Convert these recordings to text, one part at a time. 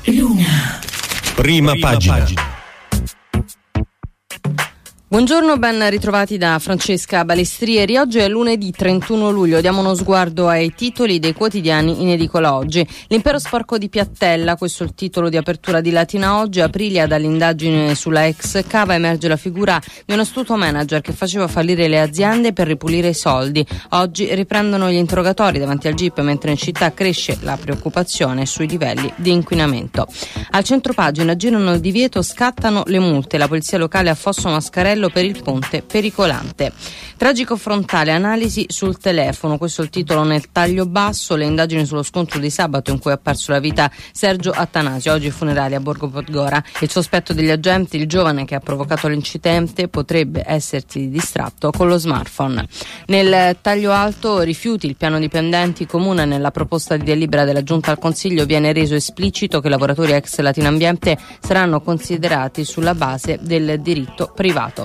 Luna. Prima pagina. Buongiorno, ben ritrovati da Francesca Balestrieri. Oggi è lunedì 31 luglio. Diamo uno sguardo ai titoli dei quotidiani in edicola oggi. L'impero sporco di Piattella, questo è il titolo di apertura di Latina Oggi. Aprilia dall'indagine sulla ex Cava emerge la figura di un astuto manager che faceva fallire le aziende per ripulire i soldi. Oggi riprendono gli interrogatori davanti al GIP, mentre in città cresce la preoccupazione sui livelli di inquinamento. Al centropagina girano il divieto, scattano le multe. La polizia locale a Fosso Mascarello per il ponte pericolante. Tragico frontale, analisi sul telefono, questo è il titolo nel taglio basso. Le indagini sullo scontro di sabato in cui ha perso la vita Sergio Attanasio, oggi funerali a Borgo Podgora. Il sospetto degli agenti, il giovane che ha provocato l'incidente, potrebbe essersi distratto con lo smartphone. Nel taglio alto, rifiuti, il piano dipendenti comune. Nella proposta di delibera della Giunta al Consiglio viene reso esplicito che i lavoratori ex Latina Ambiente saranno considerati sulla base del diritto privato.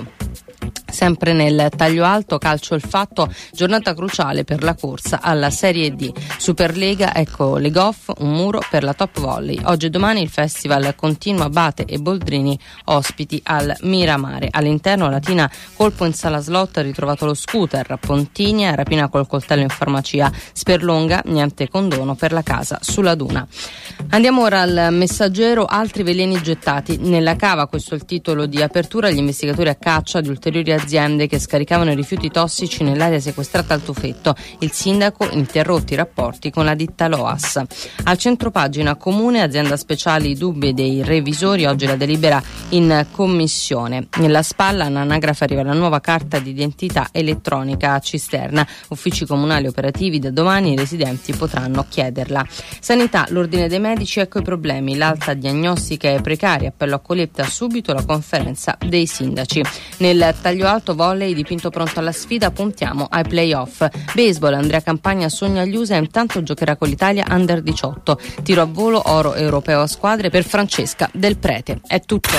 Sempre nel taglio alto, calcio il fatto, giornata cruciale per la corsa alla Serie D. Superlega, ecco le Goff, un muro per la top volley. Oggi e domani il festival continua, Abate e Boldrini ospiti al Miramare. All'interno Latina, colpo in sala slot, ritrovato lo scooter, Pontinia, rapina col coltello in farmacia, Sperlonga, niente condono per la casa sulla duna. Andiamo ora al Messaggero, altri veleni gettati nella cava, questo è il titolo di apertura. Gli investigatori a caccia di ulteriori aziende che scaricavano i rifiuti tossici nell'area sequestrata al Tufetto. Il sindaco interrotti i rapporti con la ditta Loas. Al centropagina comune, azienda speciali, dubbi dei revisori, oggi la delibera in commissione. Nella spalla, all'anagrafe arriva la nuova carta d'identità elettronica a Cisterna. Uffici comunali operativi da domani, i residenti potranno chiederla. Sanità, l'ordine dei medici, ecco i problemi. L'alta diagnostica è precaria, appello a Coletta, subito la conferenza dei sindaci. Nel taglio alto, volley, dipinto pronto alla sfida, puntiamo ai play-off. Baseball, Andrea Campagna sogna gli USA, intanto giocherà con l'Italia Under 18. Tiro a volo, oro europeo a squadre per Francesca Del Prete. È tutto.